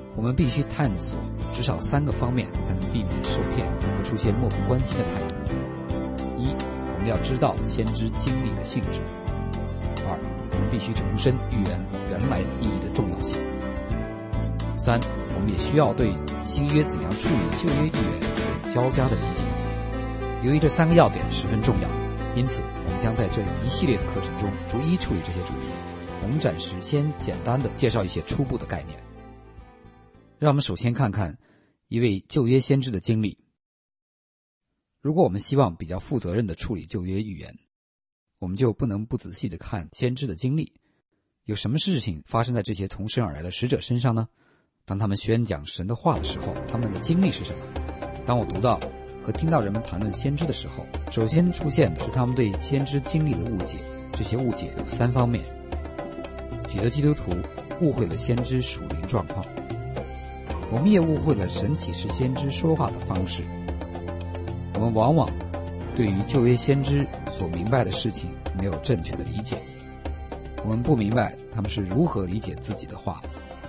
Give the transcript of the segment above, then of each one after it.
我们必须探索至少3个方面，才能避免受骗和出现漠不关心的态度。1，我们要知道先知经历的性质。2，我们必须重申预言原来意义的重要性。3，我们也需要对新约怎样处理旧约预言有较佳的理解。由于这3个要点十分重要，因此我们将在这一系列的课程中逐一处理这些主题。我们暂时先简单的介绍一些初步的概念。让我们首先看看一位旧约先知的经历。如果我们希望比较负责任地处理旧约预言，我们就不能不仔细地看先知的经历。有什么事情发生在这些从神而来的使者身上呢？当他们宣讲神的话的时候，他们的经历是什么？当我读到和听到人们谈论先知的时候，首先出现的是他们对先知经历的误解。这些误解有3方面。许多基督徒误会了先知属灵状况，我们也误会了神启示先知说话的方式。我们往往对于旧约先知所明白的事情没有正确的理解，我们不明白他们是如何理解自己的话。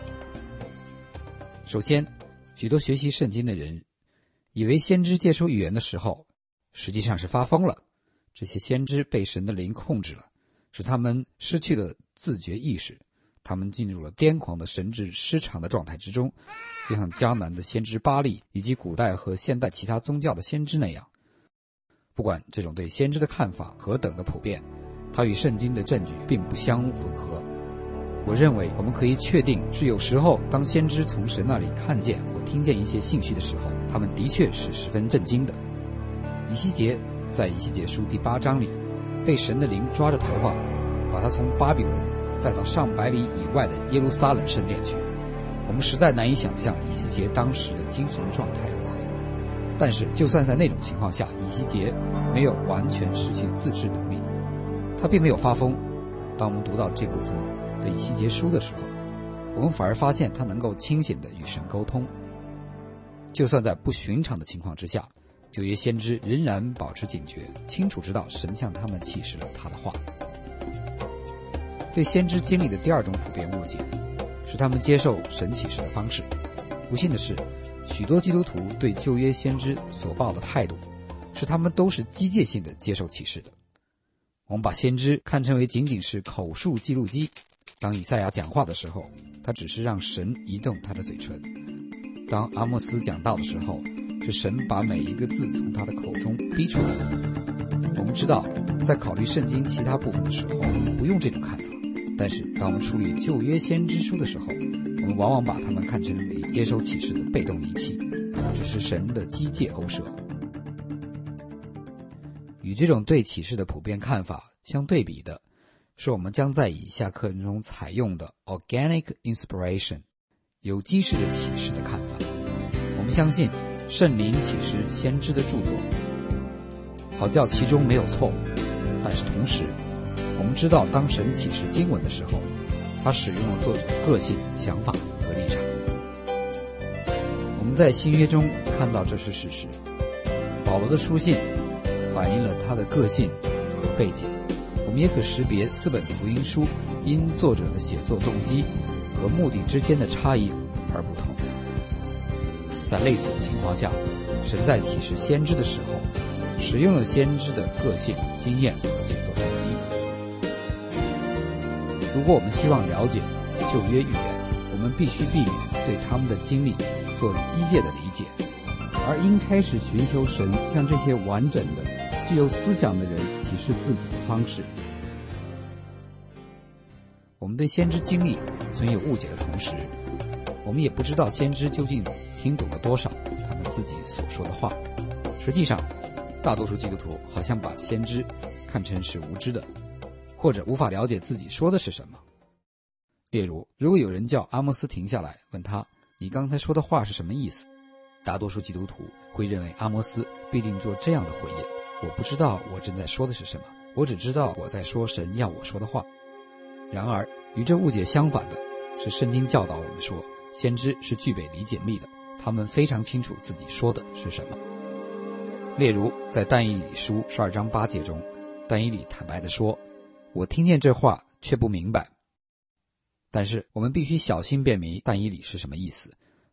首先，许多学习圣经的人以为先知接受预言的时候实际上是发疯了，这些先知被神的灵控制了，使他们失去了自觉意识，他们进入了癫狂的神智失常的状态之中，就像迦南的先知巴力以及古代和现代其他宗教的先知那样。不管这种对先知的看法何等的普遍，它与圣经的证据并不相吻合。我认为我们可以确定是有时候当先知从神那里看见或听见一些信息的时候，他们的确是十分震惊的。以西结在以西结书第8章里被神的灵抓着头发，把他从巴比伦带到上百里以外的耶路撒冷圣殿去。我们实在难以想象以西结当时的精神状态如何。但是就算在那种情况下，以西结没有完全失去自制能力，他并没有发疯。当我们读到这部分的以西结书的时候，我们反而发现他能够清醒地与神沟通。就算在不寻常的情况之下，旧约先知仍然保持警觉，清楚知道神向他们启示了他的话。对先知经历的第2种普遍误解是他们接受神启示的方式。不幸的是，许多基督徒对旧约先知所抱的态度是他们都是机械性的接受启示的。我们把先知看成为仅仅是口述记录机，当以赛亚讲话的时候，他只是让神移动他的嘴唇；当阿莫斯讲道的时候，是神把每一个字从他的口中逼出来。我们知道在考虑圣经其他部分的时候，我们不用这种看法，但是当我们处理旧约先知书的时候，我们往往把他们看成为接收启示的被动仪器，只是神的机械投射。与这种对启示的普遍看法相对比的，是我们将在以下课程中采用的 Organic Inspiration 有机式的启示的看法。我们相信圣灵启示先知的著作，好叫其中没有错误，但是同时我们知道当神启示经文的时候，他使用了作者的个性、想法和立场。我们在新约中看到这是事实，保罗的书信反映了他的个性和背景。我们也可识别4本福音书因作者的写作动机和目的之间的差异而不同。在类似的情况下，神在启示先知的时候，使用了先知的个性、经验和写作动机。如果我们希望了解旧约预言，我们必须避免对他们的经历做机械的理解，而应开始寻求神向这些完整的、具有思想的人启示自己的方式。我们对先知经历存有误解的同时，我们也不知道先知究竟听懂了多少他们自己所说的话。实际上，大多数基督徒好像把先知看成是无知的，或者无法了解自己说的是什么。例如，如果有人叫阿摩斯停下来，问他你刚才说的话是什么意思，大多数基督徒会认为阿摩斯必定做这样的回应：我不知道我正在说的是什么，我只知道我在说神要我说的话。然而与这误解相反的是，圣经教导我们说先知是具备理解力的，他们非常清楚自己说的是什么。例如在但以理书12章8节中，但以理坦白地说，我听见这话却不明白。但是我们必须小心辨明但以理是什么意思。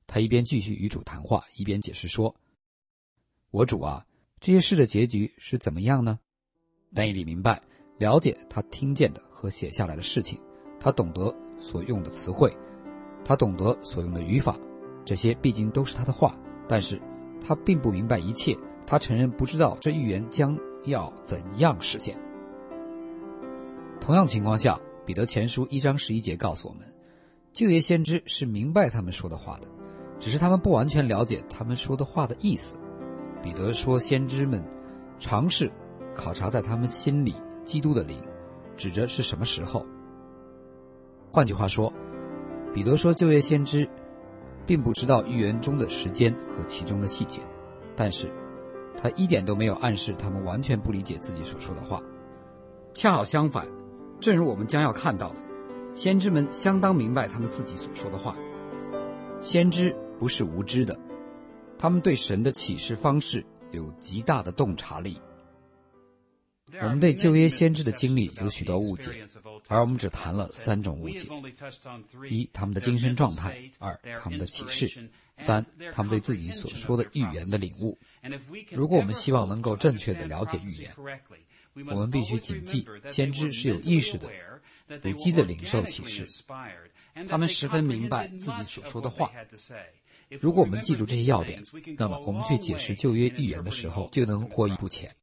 他一边继续与主谈话，一边解释说：我主啊，这些事的结局是怎么样呢？但以理明白，了解他听见的和写下来的事情，他懂得所用的词汇，他懂得所用的语法，这些毕竟都是他的话，但是他并不明白一切，他承认不知道这预言将要怎样实现。同样情况下，彼得前书1章11节告诉我们，旧约先知是明白他们说的话的，只是他们不完全了解他们说的话的意思。彼得说，先知们尝试考察在他们心里基督的灵，指着是什么时候。换句话说，彼得说旧约先知并不知道预言中的时间和其中的细节，但是他一点都没有暗示他们完全不理解自己所说的话。恰好相反，正如我们将要看到的，先知们相当明白他们自己所说的话。先知不是无知的，他们对神的启示方式有极大的洞察力。我们对旧约先知的经历有许多误解，而我们只谈了3种误解：一、他们的精神状态；二、他们的启示；三、他们对自己所说的预言的领悟。如果我们希望能够正确地了解预言，我们必须谨记，先知是有意识的、有机的领受启示，他们十分明白自己所说的话。如果我们记住这些要点，那么我们去解释旧约预言的时候就能获益不浅。